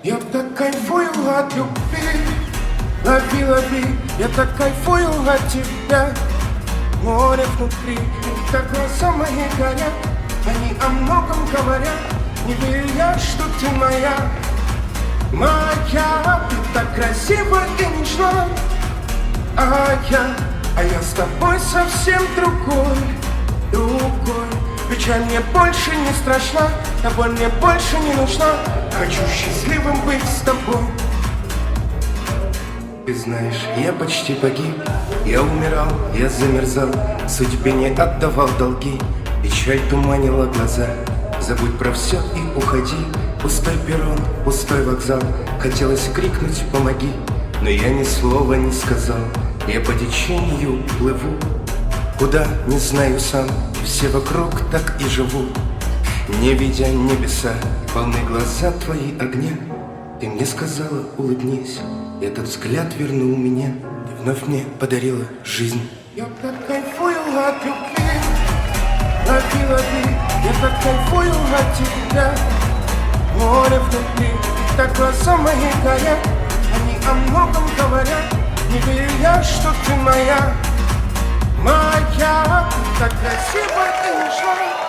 Я так кайфую от любви, лови, лови. Я так кайфую от тебя. Море внутри, как глаза мои горят. Они о многом говорят. Не верю я, что ты моя. Моя, ты так красива и нежна. А я с тобой совсем другой. Печаль мне больше не страшна, а боль мне больше не нужна. Хочу счастливым быть с тобой. Ты знаешь, я почти погиб. Я умирал, я замерзал, судьбе не отдавал долги. Печаль туманила глаза. Забудь про все и уходи. Пустой перрон, пустой вокзал. Хотелось крикнуть «помоги», но я ни слова не сказал. Я по течению плыву, куда не знаю сам. Все вокруг так и живут, не видя небеса. Полны глаза твои огня. Ты мне сказала улыбнись, этот взгляд вернул меня. Ты вновь мне подарила жизнь. Я так кайфую от любви, лови, лови. Я так кайфую от тебя. Море внутри, так глаза мои горят. Они о многом говорят. Не верю я, что ты моя. Моя, ты так красива и нежна.